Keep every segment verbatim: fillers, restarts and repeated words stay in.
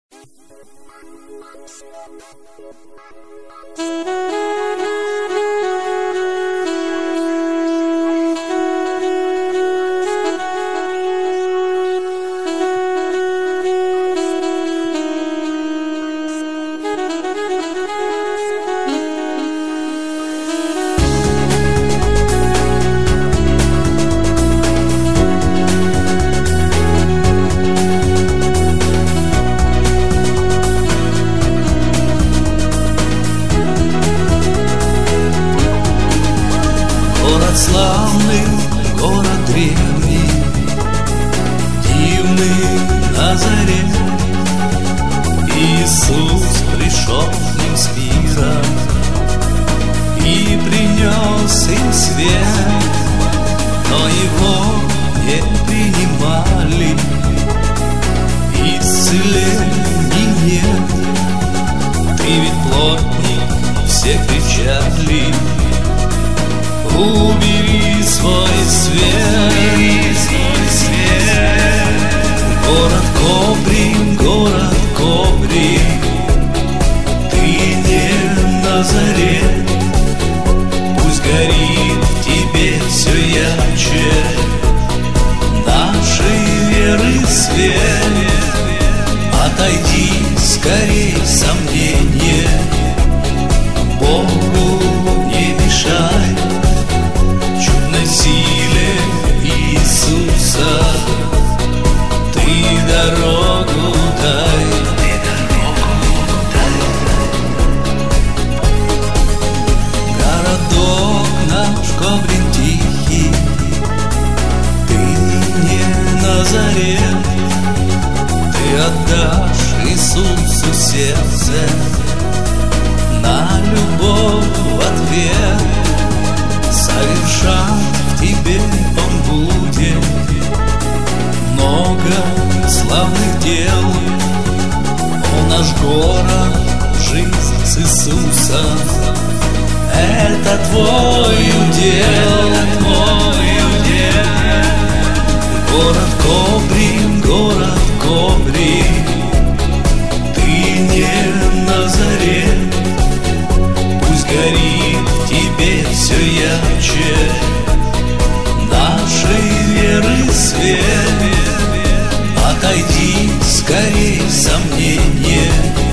Славный город древний, дивный на заре. Иисус пришел им с мира и принес им свет, но его не принимали, исцелений нет. Ты ведь плотник, все кричали: убери свой свет, убери свой свет. Город Кобрин, город Кобрин, ты не Назарет. Пусть горит в тебе все ярче нашей веры свет. Отойди скорей сомнение, Богу не мешай. Силе Иисуса ты дорогу дай, ты дорогу дай. Городок наш Кобрин тихий, ты не Назарет. Ты отдашь Иисусу сердце, на любовь в ответ. Совершать в тебе Он будет много славных дел. Он наш город, жизнь с Иисусом, это твой удел, твой удел. Город Кобрин, город Кобрин, ты не Назарет. Пусть горит в тебе все ярче нашей веры свет. Отойди скорей сомнение,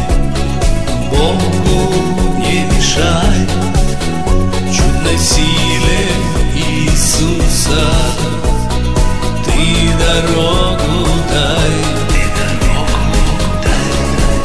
Богу не мешай. Чудной силе Иисуса ты дорогу дай, ты дорогу дай.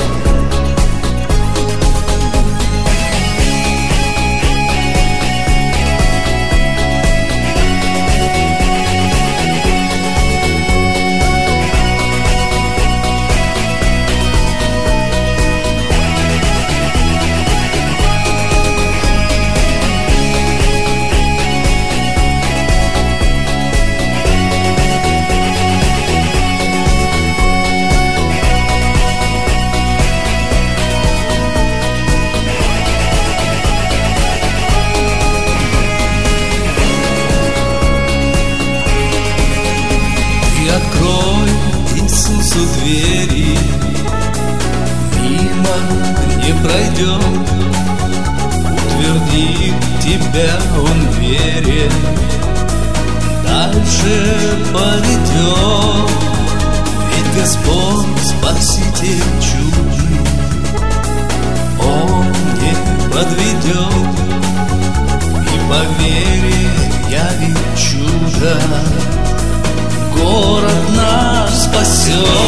Открой Иисусу двери, мимо не пройдет. Утвердит тебя Он в вере, дальше поведет. Ведь Господь Спаситель чудный, Он не подведет. И по вере явит чудо, город наш спасет.